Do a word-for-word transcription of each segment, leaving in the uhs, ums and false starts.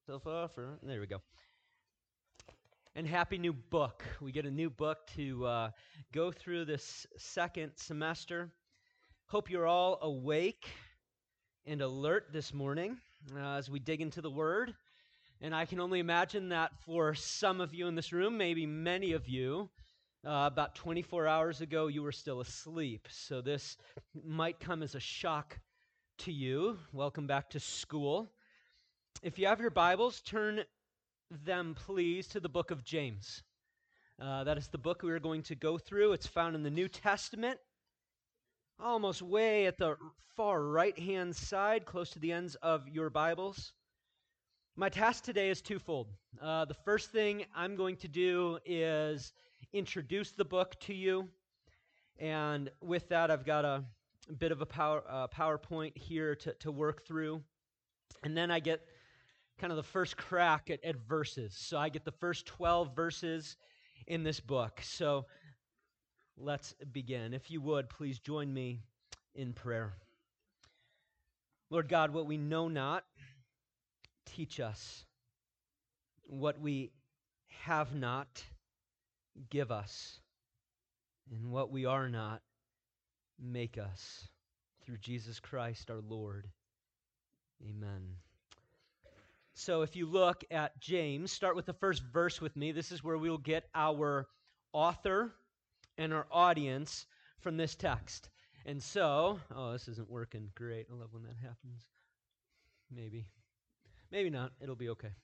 Self-offer. There we go. And happy new book. We get a new book to uh, go through this second semester. Hope you're all awake and alert this morning uh, as we dig into the Word. And I can only imagine that for some of you in this room, maybe many of you, uh, about twenty-four hours ago, you were still asleep. So this might come as a shock to you. Welcome back to school. If you have your Bibles, turn them, please, to the book of James. Uh, that is the book we are going to go through. It's found in the New Testament, almost way at the far right-hand side, close to the ends of your Bibles. My task today is twofold. Uh, the first thing I'm going to do is introduce the book to you, and with that, I've got a, a bit of a power, uh, PowerPoint here to, to work through, and then I get kind of the first crack at, at verses. So I get the first twelve verses in this book. So let's begin. If you would, please join me in prayer. Lord God, what we know not, teach us. What we have not, give us. And what we are not, make us. Through Jesus Christ our Lord. Amen. So if you look at James, start with the first verse with me. This is where we will get our author and our audience from this text. And so, oh, this isn't working great. I love when that happens. Maybe. Maybe not. It'll be okay.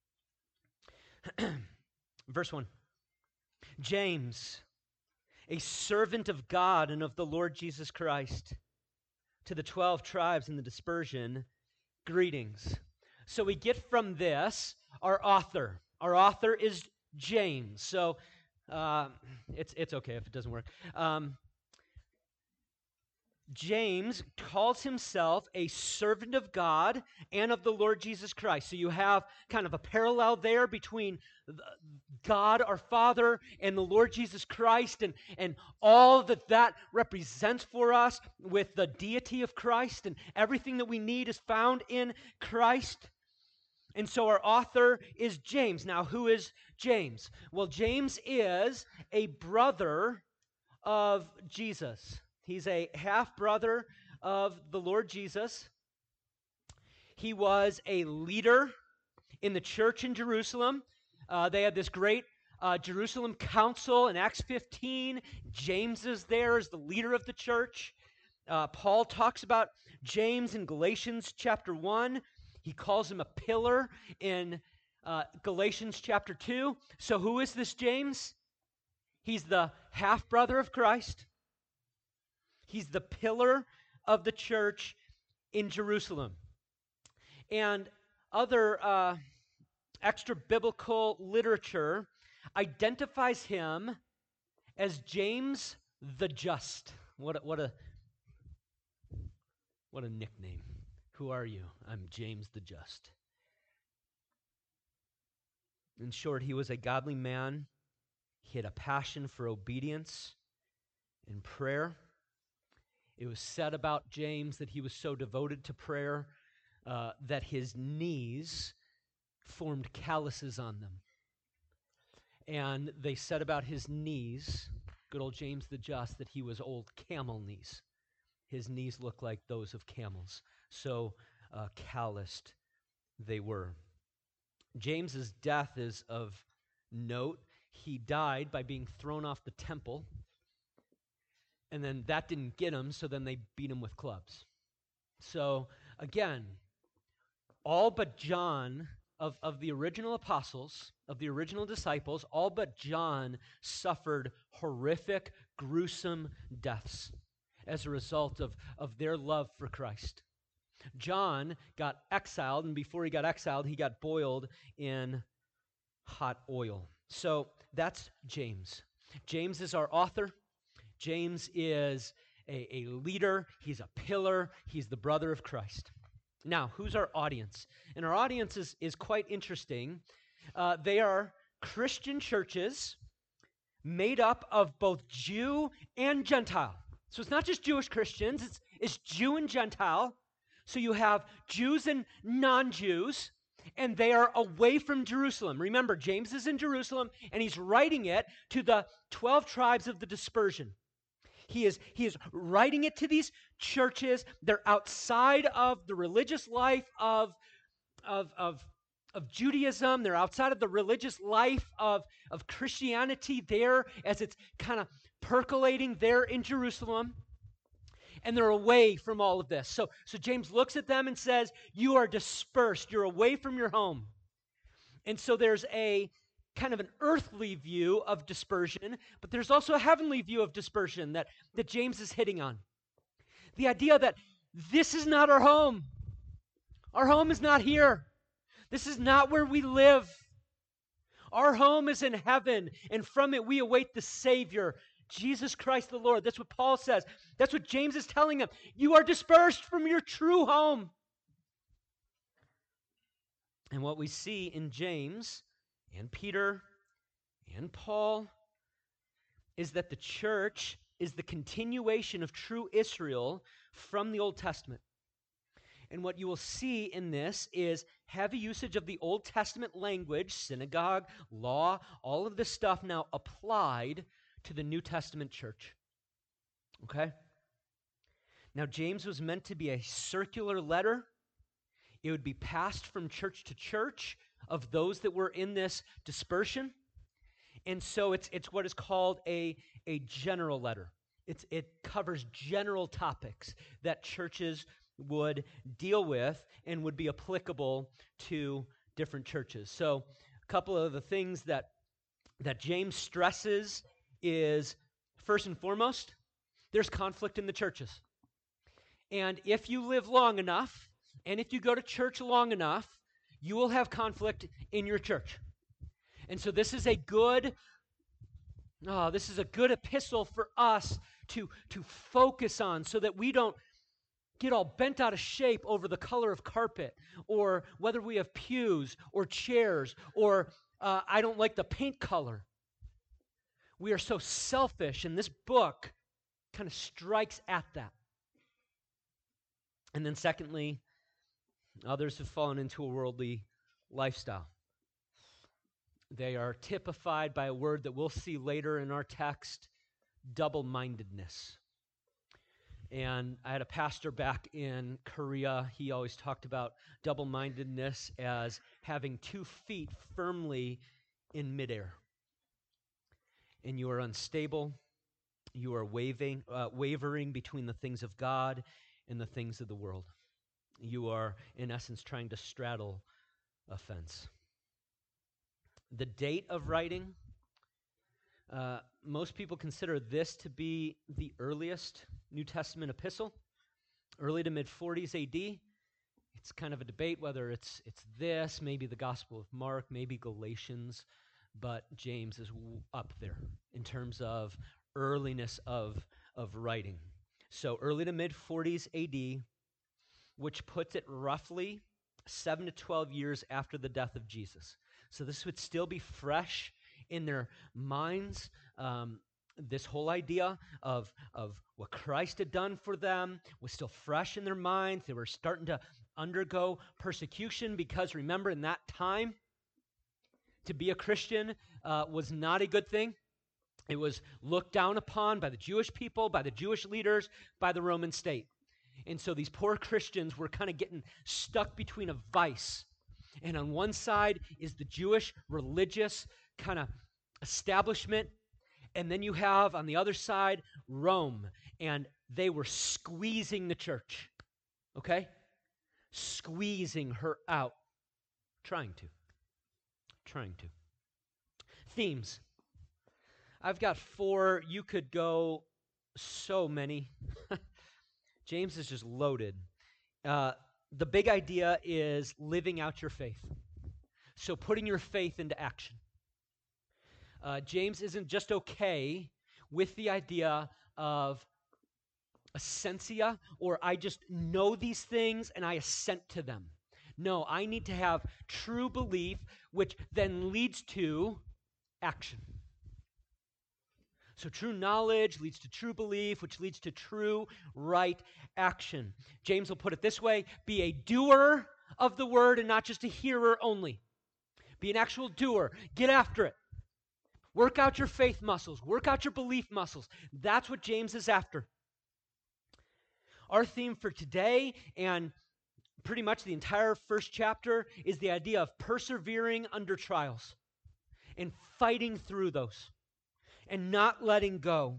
Verse one. James, a servant of God and of the Lord Jesus Christ, to the twelve tribes in the dispersion, greetings. So we get from this our author. Our author is James. So uh, it's it's okay if it doesn't work. Um, James calls himself a servant of God and of the Lord Jesus Christ. So you have kind of a parallel there between God our Father and the Lord Jesus Christ and, and all that that represents for us with the deity of Christ, and everything that we need is found in Christ. And so our author is James. Now, who is James? Well, James is a brother of Jesus. He's a half-brother of the Lord Jesus. He was a leader in the church in Jerusalem. Uh, they had this great uh, Jerusalem council in Acts fifteen. James is there as the leader of the church. Uh, Paul talks about James in Galatians chapter one. He calls him a pillar in uh, Galatians chapter two. So who is this James? He's the half-brother of Christ. He's the pillar of the church in Jerusalem. And other uh, extra-biblical literature identifies him as James the Just. What a, what a, what a nickname. Who are you? I'm James the Just. In short, he was a godly man. He had a passion for obedience and prayer. It was said about James that he was so devoted to prayer uh, that his knees formed calluses on them. And they said about his knees, good old James the Just, that he was old camel knees. His knees looked like those of camels. So uh, calloused they were. James's death is of note. He died by being thrown off the temple, and then that didn't get him, so then they beat him with clubs. So again, all but John, of, of the original apostles, of the original disciples, all but John suffered horrific, gruesome deaths as a result of, of their love for Christ. John got exiled, and before he got exiled, he got boiled in hot oil. So that's James. James is our author. James is a, a leader. He's a pillar. He's the brother of Christ. Now, who's our audience? And our audience is, is quite interesting. Uh, they are Christian churches made up of both Jew and Gentile. So it's not just Jewish Christians, it's, it's Jew and Gentile. So you have Jews and non-Jews, and they are away from Jerusalem. Remember, James is in Jerusalem, and he's writing it to the twelve tribes of the dispersion. He is, he is writing it to these churches. They're outside of the religious life of, of, of, of Judaism. They're outside of the religious life of, of Christianity there as it's kind of percolating there in Jerusalem. And they're away from all of this. So, so James looks at them and says, you are dispersed. You're away from your home. And so there's a kind of an earthly view of dispersion, but there's also a heavenly view of dispersion that, that James is hitting on. The idea that this is not our home. Our home is not here. This is not where we live. Our home is in heaven, and from it we await the Savior, Jesus Christ the Lord. That's what Paul says. That's what James is telling them. You are dispersed from your true home. And what we see in James and Peter and Paul is that the church is the continuation of true Israel from the Old Testament. And what you will see in this is heavy usage of the Old Testament language, synagogue, law, all of this stuff now applied to the New Testament church. Okay? Now, James was meant to be a circular letter. It would be passed from church to church of those that were in this dispersion. And so it's it's what is called a, a general letter. It's, it covers general topics that churches would deal with and would be applicable to different churches. So a couple of the things that, that James stresses is, first and foremost, there's conflict in the churches. And if you live long enough, and if you go to church long enough, you will have conflict in your church. And so this is a good, oh, this is a good epistle for us to, to focus on so that we don't get all bent out of shape over the color of carpet, or whether we have pews or chairs, or uh, I don't like the paint color. We are so selfish, and this book kind of strikes at that. And then secondly, others have fallen into a worldly lifestyle. They are typified by a word that we'll see later in our text, double-mindedness. And I had a pastor back in Korea. He always talked about double-mindedness as having two feet firmly in midair. And you are unstable. You are waving, uh, wavering between the things of God and the things of the world. You are, in essence, trying to straddle a fence. The date of writing, uh, most people consider this to be the earliest New Testament epistle, early to mid-forties A D. It's kind of a debate whether it's it's this, maybe the Gospel of Mark, maybe Galatians, but James is w- up there in terms of earliness of, of writing. So early to mid-forties A D, which puts it roughly seven to twelve years after the death of Jesus. So this would still be fresh in their minds. Um, this whole idea of, of what Christ had done for them was still fresh in their minds. They were starting to undergo persecution because, remember, in that time, to be a Christian uh, was not a good thing. It was looked down upon by the Jewish people, by the Jewish leaders, by the Roman state. And so these poor Christians were kind of getting stuck between a vice. And on one side is the Jewish religious kind of establishment, and then you have on the other side Rome, and they were squeezing the church, okay? Squeezing her out. Trying to. Trying to. Themes. I've got four. You could go so many. James is just loaded. Uh, the big idea is living out your faith. So putting your faith into action. Uh, James isn't just okay with the idea of assentia, or I just know these things and I assent to them. No, I need to have true belief, which then leads to action. So true knowledge leads to true belief, which leads to true right action. James will put it this way: be a doer of the word and not just a hearer only. Be an actual doer. Get after it. Work out your faith muscles. Work out your belief muscles. That's what James is after. Our theme for today and pretty much the entire first chapter is the idea of persevering under trials and fighting through those and not letting go.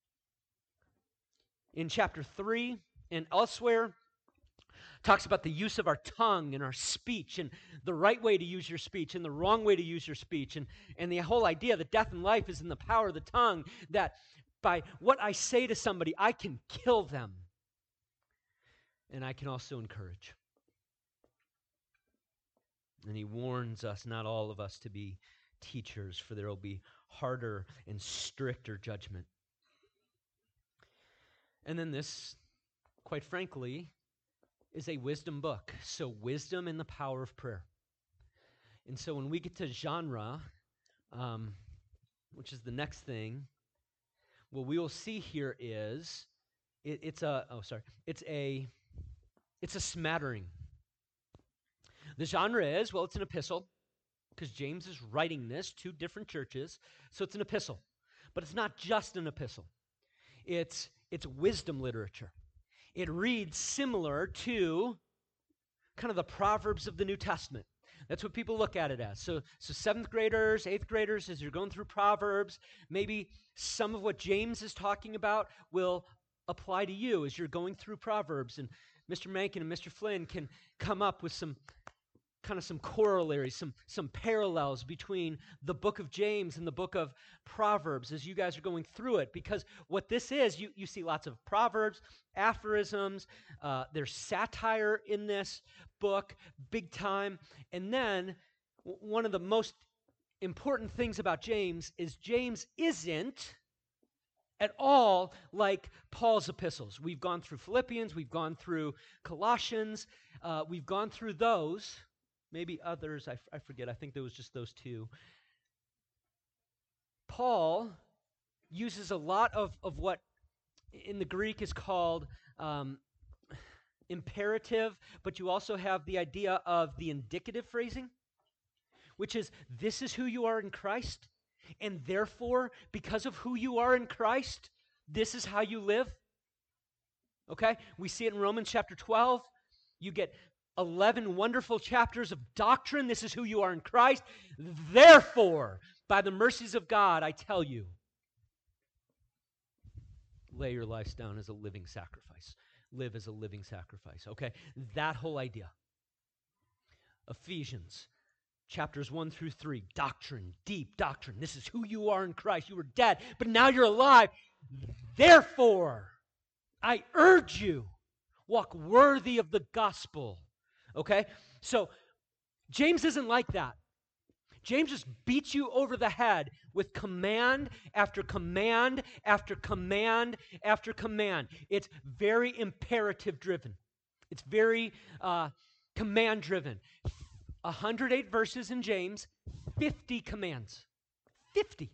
In chapter three and elsewhere, talks about the use of our tongue and our speech and the right way to use your speech and the wrong way to use your speech. And, and the whole idea that death and life is in the power of the tongue, that by what I say to somebody, I can kill them. And I can also encourage. And he warns us, not all of us, to be teachers, for there will be harder and stricter judgment. And then this, quite frankly, is a wisdom book. So wisdom and the power of prayer. And so when we get to genre, um, which is the next thing, what we will see here is it, it's a oh sorry it's a it's a smattering. The genre is, well, it's an epistle, because James is writing this to different churches, so it's an epistle. But it's not just an epistle. It's it's wisdom literature. It reads similar to kind of the Proverbs of the New Testament. That's what people look at it as. So, so seventh graders, eighth graders, as you're going through Proverbs, maybe some of what James is talking about will apply to you as you're going through Proverbs. And Mister Mankin and Mister Flynn can come up with some kind of some corollaries, some, some parallels between the book of James and the book of Proverbs as you guys are going through it. Because what this is, you, you see lots of proverbs, aphorisms, uh, there's satire in this book, big time. And then w- one of the most important things about James is James isn't at all like Paul's epistles. We've gone through Philippians, we've gone through Colossians, uh, we've gone through those. Maybe others, I, f- I forget, I think there was just those two. Paul uses a lot of, of what in the Greek is called um, imperative, but you also have the idea of the indicative phrasing, which is, this is who you are in Christ, and therefore, because of who you are in Christ, this is how you live. Okay? We see it in Romans chapter twelve. You get eleven wonderful chapters of doctrine. This is who you are in Christ. Therefore, by the mercies of God, I tell you, lay your lives down as a living sacrifice. Live as a living sacrifice. Okay? That whole idea. Ephesians chapters one through three, doctrine, deep doctrine. This is who you are in Christ. You were dead, but now you're alive. Therefore, I urge you, walk worthy of the gospel. Okay? So, James isn't like that. James just beats you over the head with command after command after command after command. It's very imperative driven. It's very uh, command driven. one hundred eight verses in James, fifty commands. fifty.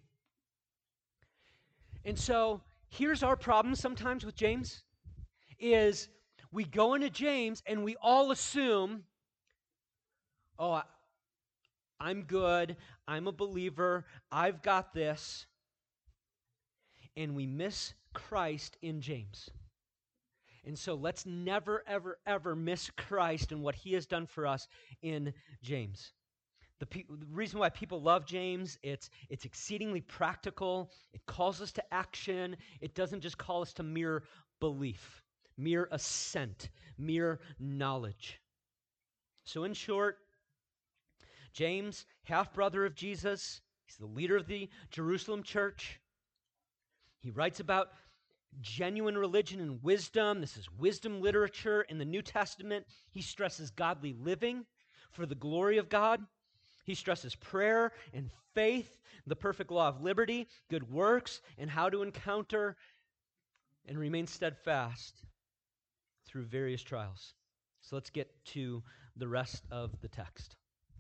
And so, here's our problem sometimes with James, is we go into James and we all assume, oh, I, I'm good, I'm a believer, I've got this, and we miss Christ in James. And so let's never, ever, ever miss Christ and what he has done for us in James. The, pe- the reason why people love James, it's, it's exceedingly practical, it calls us to action, it doesn't just call us to mere belief. Mere assent, mere knowledge. So in short, James, half-brother of Jesus, he's the leader of the Jerusalem church. He writes about genuine religion and wisdom. This is wisdom literature in the New Testament. He stresses godly living for the glory of God. He stresses prayer and faith, the perfect law of liberty, good works, and how to encounter and remain steadfast through various trials. So let's get to the rest of the text.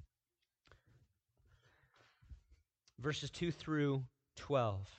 Verses two through twelve.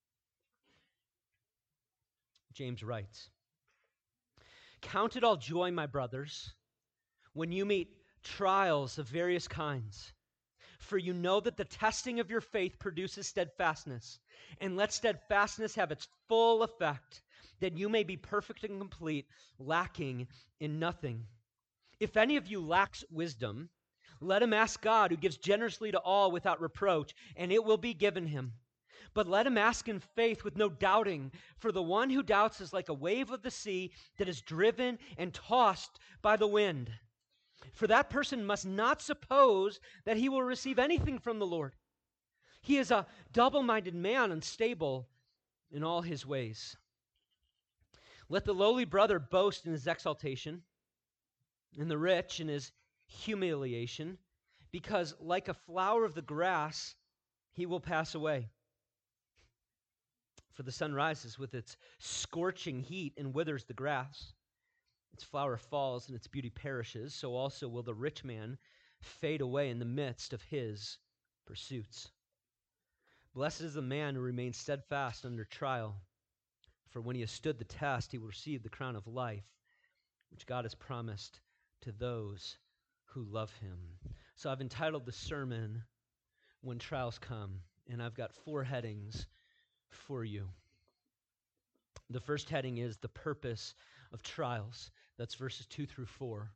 James writes, "Count it all joy, my brothers, when you meet trials of various kinds. For you know that the testing of your faith produces steadfastness. And let steadfastness have its full effect, that you may be perfect and complete, lacking in nothing. If any of you lacks wisdom, let him ask God, who gives generously to all without reproach, and it will be given him. But let him ask in faith with no doubting, for the one who doubts is like a wave of the sea that is driven and tossed by the wind. For that person must not suppose that he will receive anything from the Lord. He is a double-minded man, unstable in all his ways. Let the lowly brother boast in his exaltation, and the rich in his humiliation, because like a flower of the grass, he will pass away. For the sun rises with its scorching heat and withers the grass. Its flower falls and its beauty perishes, so also will the rich man fade away in the midst of his pursuits. Blessed is the man who remains steadfast under trial, for when he has stood the test, he will receive the crown of life, which God has promised to those who love him. So I've entitled the sermon, When Trials Come, and I've got four headings for you. The first heading is the purpose of trials. That's verses two through four.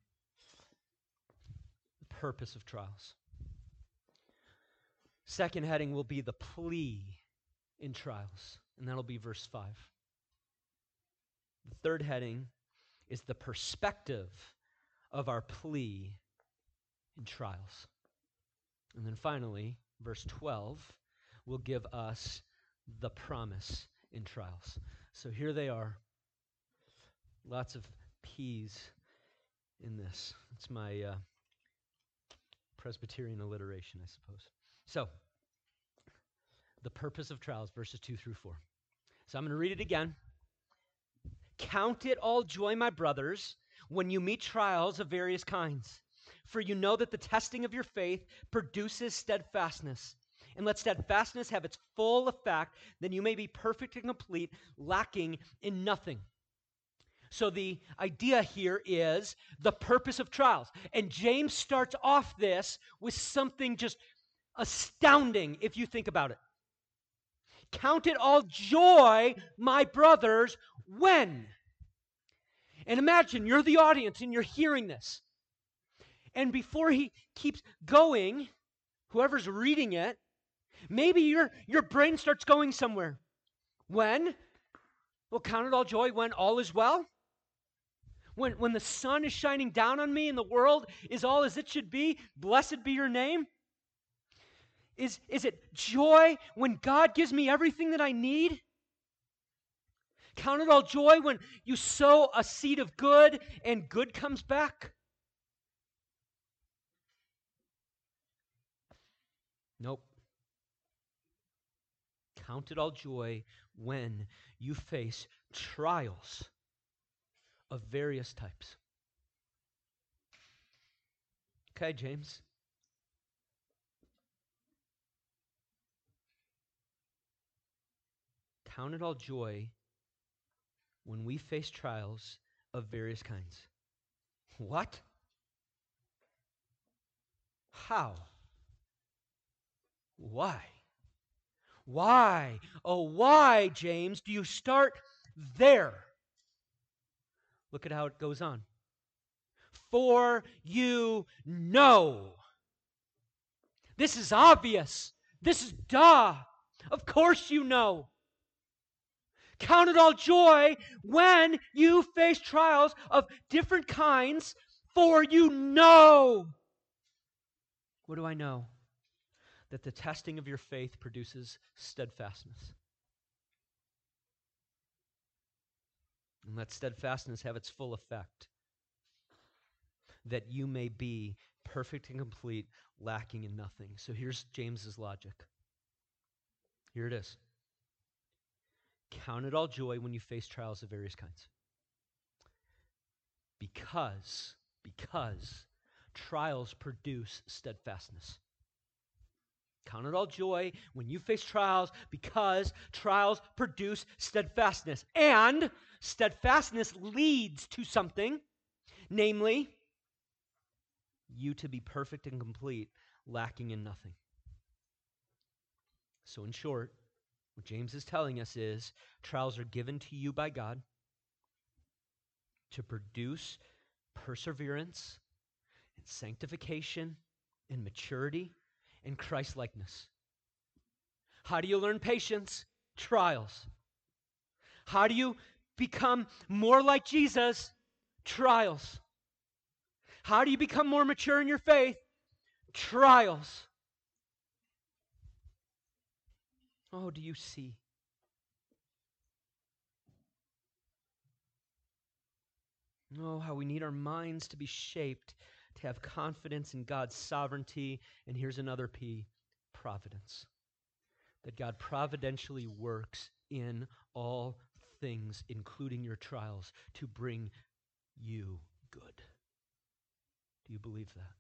The purpose of trials. Second heading will be the plea in trials, and that'll be verse five. The third heading is the perspective of our plea in trials. And then finally, verse twelve will give us the promise in trials. So here they are. Lots of P's in this. It's my uh, Presbyterian alliteration, I suppose. So, the purpose of trials, verses two through four. So I'm going to read it again. Count it all joy, my brothers, when you meet trials of various kinds. For you know that the testing of your faith produces steadfastness. And let steadfastness have its full effect, then you may be perfect and complete, lacking in nothing. So the idea here is the purpose of trials. And James starts off this with something just astounding if you think about it. Count it all joy, my brothers, when? And imagine you're the audience and you're hearing this. And before he keeps going, whoever's reading it, maybe your, your brain starts going somewhere. When? Well, count it all joy when all is well. When, when the sun is shining down on me and the world is all as it should be, blessed be your name. Is, is it joy when God gives me everything that I need? Count it all joy when you sow a seed of good and good comes back? Nope. Count it all joy when you face trials of various types. Okay, James. Count it all joy when we face trials of various kinds. What? How? Why? Why? Oh, why, James, do you start there? Look at how it goes on. For you know. This is obvious. This is duh. Of course you know. Count it all joy when you face trials of different kinds, for you know. What do I know? That the testing of your faith produces steadfastness. And let steadfastness have its full effect, that you may be perfect and complete, lacking in nothing. So here's James's logic. Here it is. Count it all joy when you face trials of various kinds. Because, because trials produce steadfastness. Count it all joy when you face trials, because trials produce steadfastness. And steadfastness leads to something, namely you to be perfect and complete, lacking in nothing. So in short, what James is telling us is trials are given to you by God to produce perseverance and sanctification and maturity and Christ-likeness. How do you learn patience? Trials. How do you become more like Jesus? Trials. How do you become more mature in your faith? Trials. Oh, do you see? Oh, how we need our minds to be shaped to have confidence in God's sovereignty. And here's another P, providence. That God providentially works in all things, including your trials, to bring you good. Do you believe that?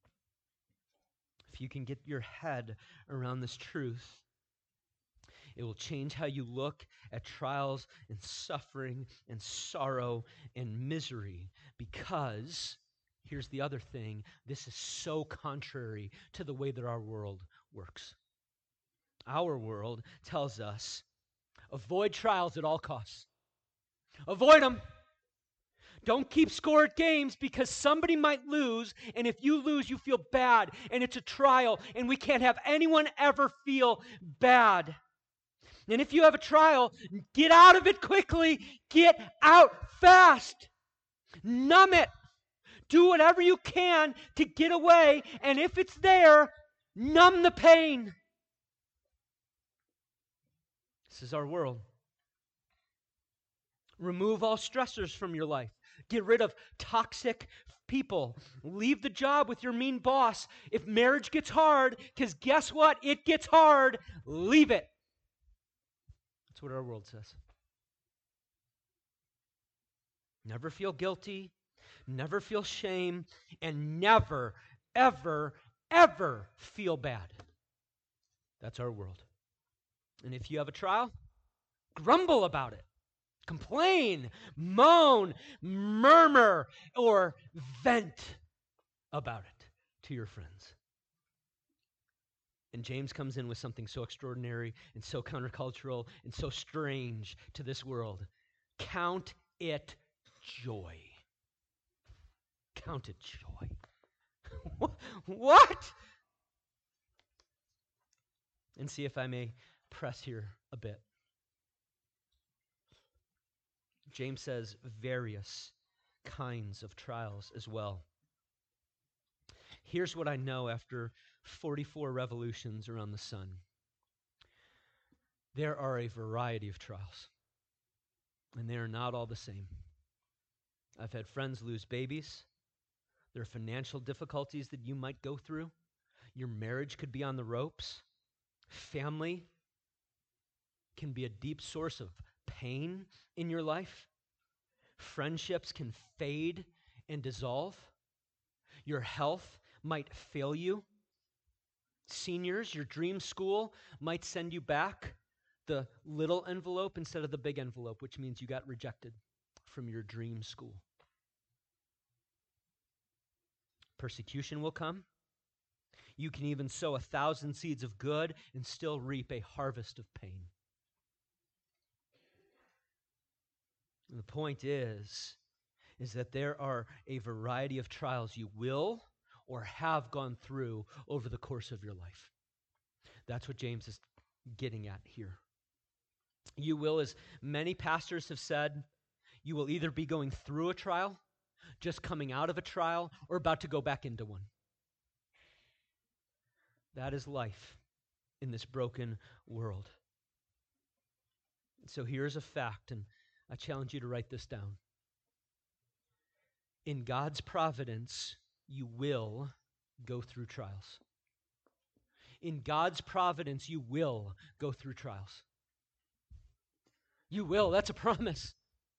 If you can get your head around this truth, it will change how you look at trials and suffering and sorrow and misery, because, here's the other thing, this is so contrary to the way that our world works. Our world tells us, avoid trials at all costs. Avoid them. Don't keep score at games because somebody might lose, and if you lose, you feel bad, and it's a trial, and we can't have anyone ever feel bad. And if you have a trial, get out of it quickly. Get out fast. Numb it. Do whatever you can to get away, and if it's there, numb the pain. This is our world. Remove all stressors from your life. Get rid of toxic people. Leave the job with your mean boss. If marriage gets hard, because guess what? It gets hard. Leave it. That's what our world says. Never feel guilty. Never feel shame. And never, ever, ever feel bad. That's our world. And if you have a trial, grumble about it. Complain, moan, murmur, or vent about it to your friends. And James comes in with something so extraordinary and so countercultural and so strange to this world. Count it joy. Count it joy. What? And see if I may press here a bit. James says various kinds of trials as well. Here's what I know after forty-four revolutions around the sun. There are a variety of trials, and they are not all the same. I've had friends lose babies. There are financial difficulties that you might go through. Your marriage could be on the ropes. Family can be a deep source of pain in your life. Friendships can fade and dissolve. Your health might fail you. Seniors, your dream school might send you back the little envelope instead of the big envelope, which means you got rejected from your dream school. Persecution will come. You can even sow a thousand seeds of good and still reap a harvest of pain. And the point is, is that there are a variety of trials you will or have gone through over the course of your life. That's what James is getting at here. You will, as many pastors have said, you will either be going through a trial, just coming out of a trial, or about to go back into one. That is life in this broken world. So here's a fact, and I challenge you to write this down. In God's providence, you will go through trials. In God's providence, you will go through trials. You will. That's a promise.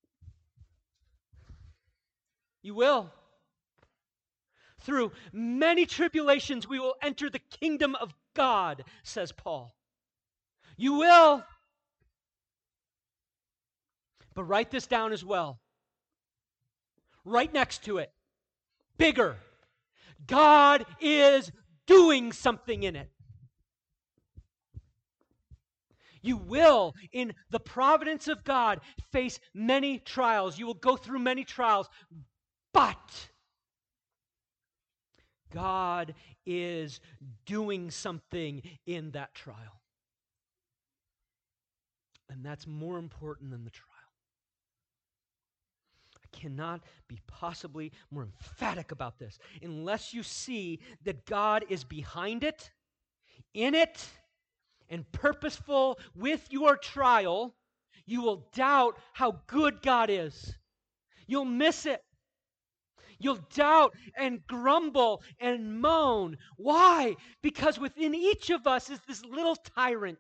You will. Through many tribulations, we will enter the kingdom of God, says Paul. You will. But write this down as well. Right next to it. Bigger. God is doing something in it. You will, in the providence of God, face many trials. You will go through many trials, but God is doing something in that trial. And that's more important than the trial. I cannot be possibly more emphatic about this. Unless you see that God is behind it, in it, and purposeful with your trial, you will doubt how good God is. You'll miss it. You'll doubt and grumble and moan. Why? Because within each of us is this little tyrant.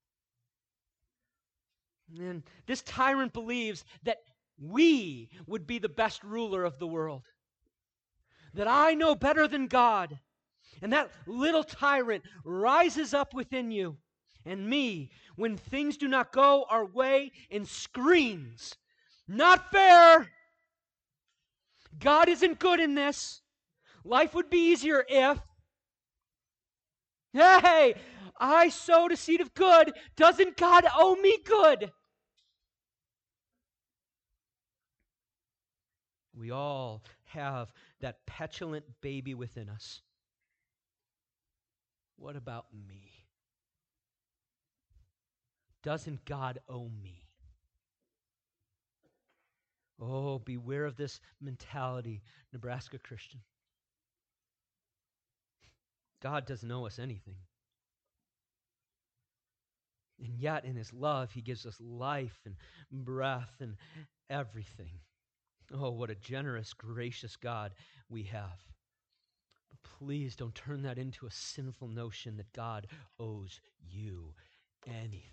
And this tyrant believes that we would be the best ruler of the world. That I know better than God. And that little tyrant rises up within you and me when things do not go our way and screams, "Not fair! God isn't good in this. Life would be easier if..." Hey, I sowed a seed of good. Doesn't God owe me good? We all have that petulant baby within us. What about me? Doesn't God owe me? Oh, beware of this mentality, Nebraska Christian. God doesn't owe us anything. And yet, in His love, He gives us life and breath and everything. Oh, what a generous, gracious God we have. But please don't turn that into a sinful notion that God owes you anything.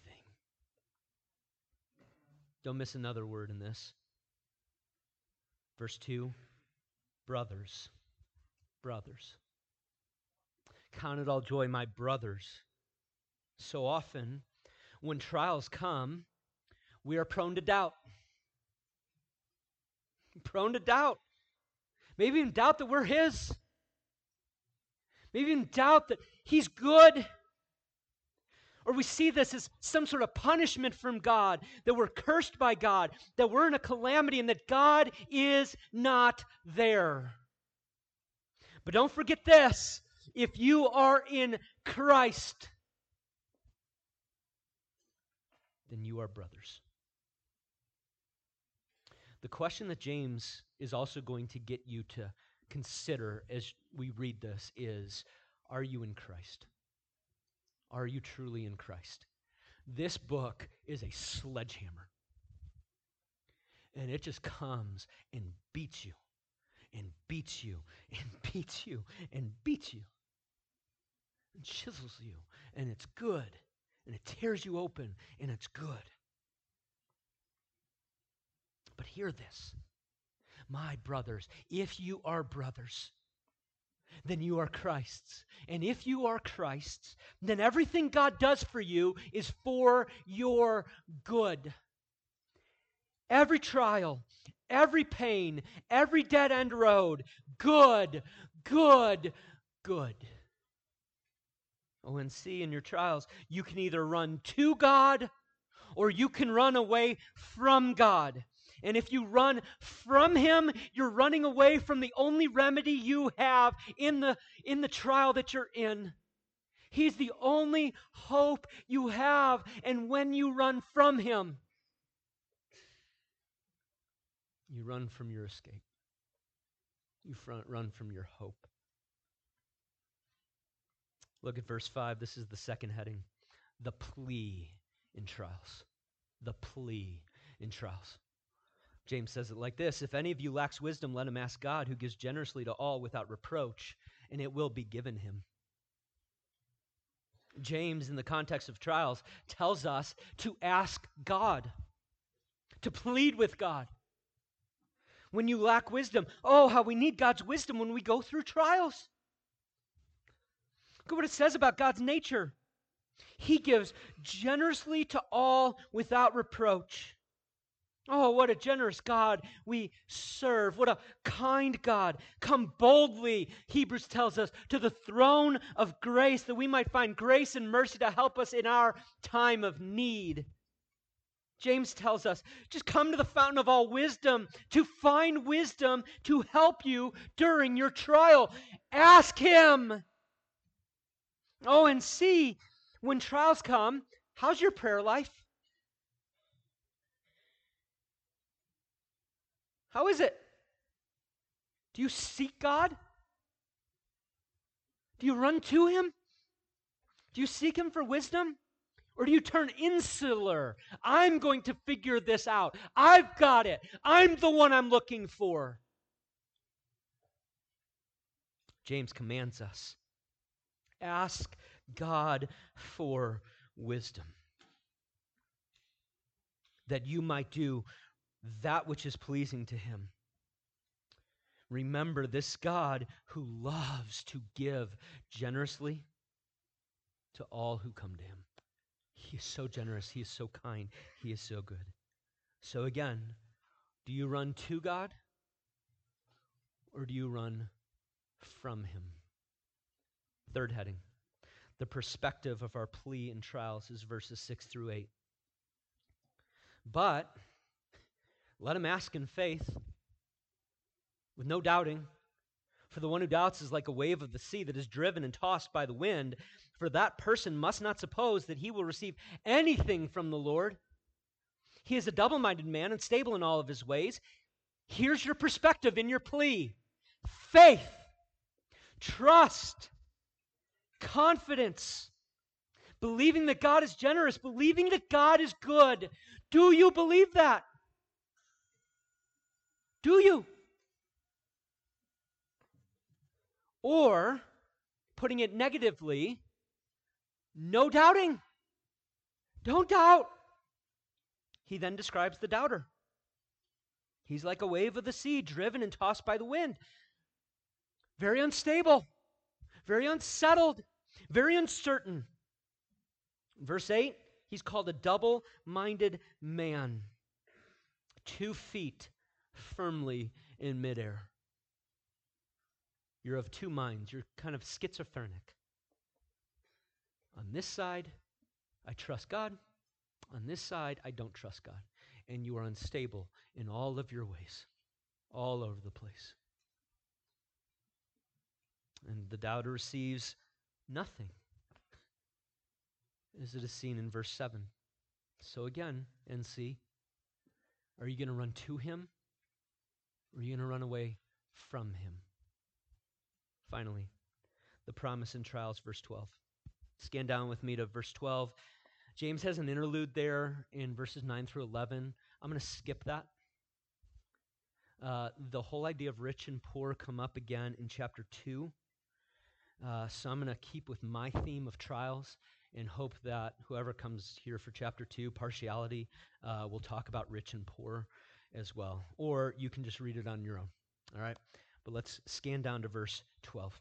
Don't miss another word in this. Verse two, brothers, brothers. Count it all joy, my brothers. So often, when trials come, we are prone to doubt. Prone to doubt. Maybe even doubt that we're His. Maybe even doubt that He's good. Or we see this as some sort of punishment from God, that we're cursed by God, that we're in a calamity, and that God is not there. But don't forget this. If you are in Christ, then you are brothers. The question that James is also going to get you to consider as we read this is, are you in Christ? Are you truly in Christ? This book is a sledgehammer. And it just comes and beats you, and beats you, and beats you, and beats you. And chisels you, and it's good. And it tears you open, and it's good. But hear this, my brothers, if you are brothers, then you are Christ's. And if you are Christ's, then everything God does for you is for your good. Every trial, every pain, every dead-end road, good, good, good. Oh, and see, in your trials, you can either run to God or you can run away from God. And if you run from Him, you're running away from the only remedy you have in the, in the trial that you're in. He's the only hope you have. And when you run from Him, you run from your escape. You front, run from your hope. Look at verse five. This is the second heading. The plea in trials. The plea in trials. James says it like this: if any of you lacks wisdom, let him ask God, who gives generously to all without reproach, and it will be given him. James, in the context of trials, tells us to ask God, to plead with God. When you lack wisdom, oh, how we need God's wisdom when we go through trials. Look at what it says about God's nature. He gives generously to all without reproach. Oh, what a generous God we serve. What a kind God. Come boldly, Hebrews tells us, to the throne of grace that we might find grace and mercy to help us in our time of need. James tells us, just come to the fountain of all wisdom to find wisdom to help you during your trial. Ask Him. Oh, and see, when trials come, how's your prayer life? How is it? Do you seek God? Do you run to Him? Do you seek Him for wisdom? Or do you turn insular? I'm going to figure this out. I've got it. I'm the one I'm looking for. James commands us, ask God for wisdom, that you might do that which is pleasing to Him. Remember this God who loves to give generously to all who come to Him. He is so generous. He is so kind. He is so good. So again, do you run to God or do you run from Him? Third heading, the perspective of our plea and trials is verses six through eight. But let him ask in faith, with no doubting. For the one who doubts is like a wave of the sea that is driven and tossed by the wind. For that person must not suppose that he will receive anything from the Lord. He is a double-minded man, unstable in all of his ways. Here's your perspective in your plea. Faith, trust, confidence, believing that God is generous, believing that God is good. Do you believe that? Do you? Or, putting it negatively, no doubting. Don't doubt. He then describes the doubter. He's like a wave of the sea, driven and tossed by the wind. Very unstable, very unsettled, very uncertain. Verse eight, he's called a double-minded man. Two feet firmly in midair. You're of two minds. You're kind of schizophrenic. On this side, I trust God. On this side, I don't trust God. And you are unstable in all of your ways, all over the place. And the doubter receives nothing, as it is seen in verse seven. So again, N C, are you going to run to Him, or are you going to run away from Him? Finally, the promise in trials, verse twelve. Scan down with me to verse twelve. James has an interlude there in verses nine through eleven. I'm going to skip that. Uh, the whole idea of rich and poor come up again in chapter two. Uh, so I'm going to keep with my theme of trials and hope that whoever comes here for chapter two, partiality, uh, will talk about rich and poor as well. Or you can just read it on your own. All right? But let's scan down to verse twelve.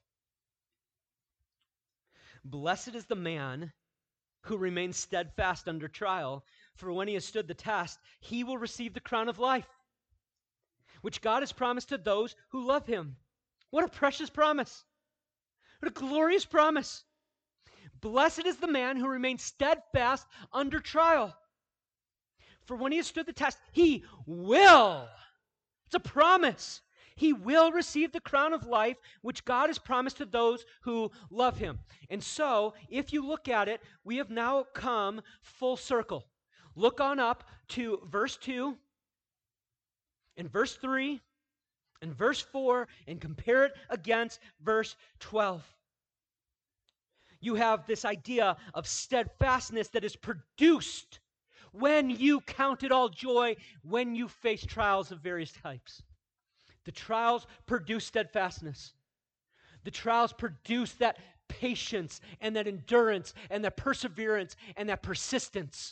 Blessed is the man who remains steadfast under trial, for when he has stood the test, he will receive the crown of life, which God has promised to those who love Him. What a precious promise. What a glorious promise. Blessed is the man who remains steadfast under trial, for when he has stood the test, he will. It's a promise. He will receive the crown of life, which God has promised to those who love Him. And so, if you look at it, we have now come full circle. Look on up to verse two, and verse three, and verse four, and compare it against verse twelve. You have this idea of steadfastness that is produced when you count it all joy, when you face trials of various types. The trials produce steadfastness. The trials produce that patience and that endurance and that perseverance and that persistence.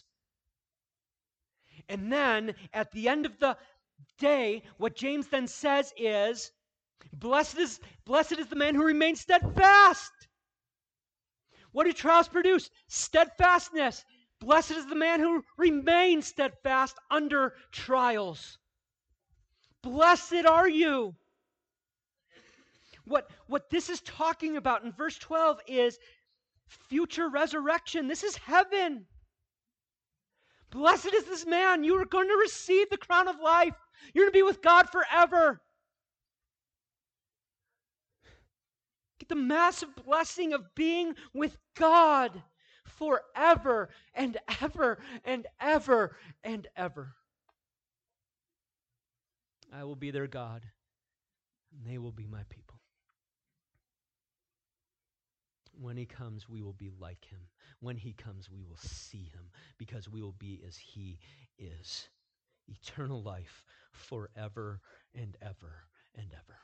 And then at the end of the day, what James then says is, blessed is, blessed is the man who remains steadfast. What do trials produce? Steadfastness. Blessed is the man who remains steadfast under trials. Blessed are you. What, what this is talking about in verse twelve is future resurrection. This is heaven. Blessed is this man. You are going to receive the crown of life. You're going to be with God forever. Get the massive blessing of being with God forever and ever and ever and ever. I will be their God, and they will be my people. When he comes, we will be like him. When he comes, we will see him because we will be as he is. Eternal life forever and ever and ever.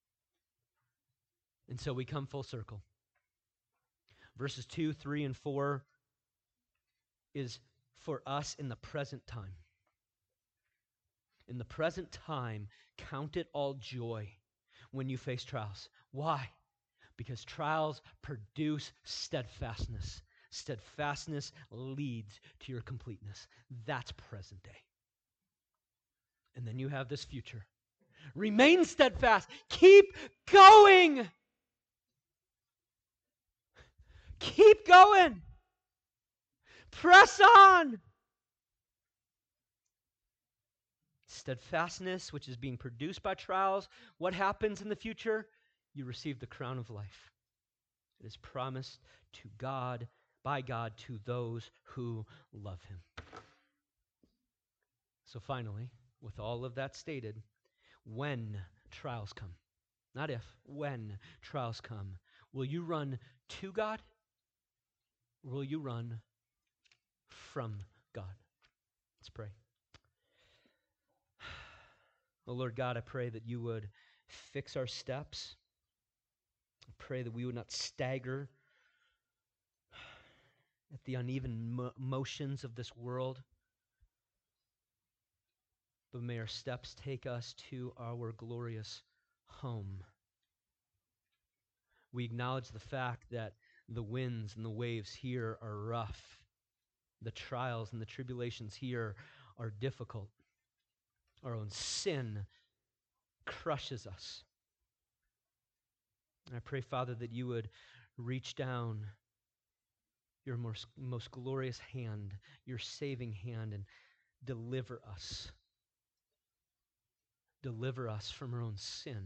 And so we come full circle. Verses two, three, and four is for us in the present time. In the present time, count it all joy when you face trials. Why? Because trials produce steadfastness. Steadfastness leads to your completeness. That's present day. And then you have this future. Remain steadfast. Keep going. Keep going. Press on. Steadfastness, which is being produced by trials. What happens in the future? You receive the crown of life. It is promised to God, by God, to those who love him. So finally, with all of that stated, when trials come, not if, when trials come, will you run to God or will you run from God? Let's pray. Oh Lord God, I pray that you would fix our steps. I pray that we would not stagger at the uneven mo- motions of this world, but may our steps take us to our glorious home. We acknowledge the fact that the winds and the waves here are rough. The trials and the tribulations here are difficult. Our own sin crushes us. And I pray, Father, that you would reach down your most, most glorious hand, your saving hand, and deliver us. Deliver us from our own sin.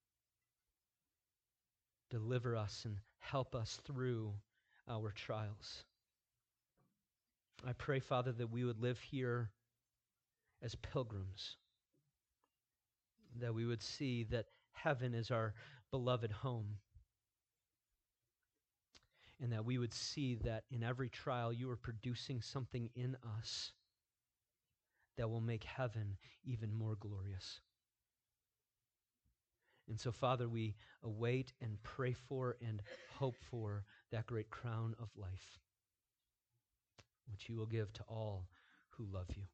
Deliver us and help us through our trials. I pray, Father, that we would live here as pilgrims, that we would see that heaven is our beloved home, and that we would see that in every trial you are producing something in us that will make heaven even more glorious. And so, Father, we await and pray for and hope for that great crown of life, which you will give to all who love you.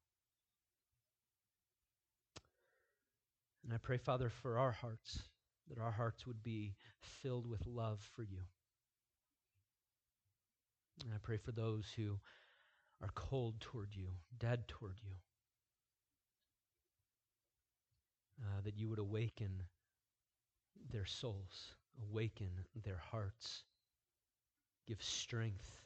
And I pray, Father, for our hearts, that our hearts would be filled with love for you. And I pray for those who are cold toward you, dead toward you, uh, that you would awaken their souls, awaken their hearts, give strength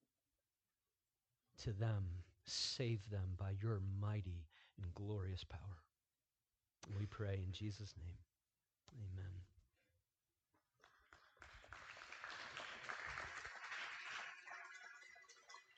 to them, save them by your mighty and glorious power. We pray in Jesus' name. Amen.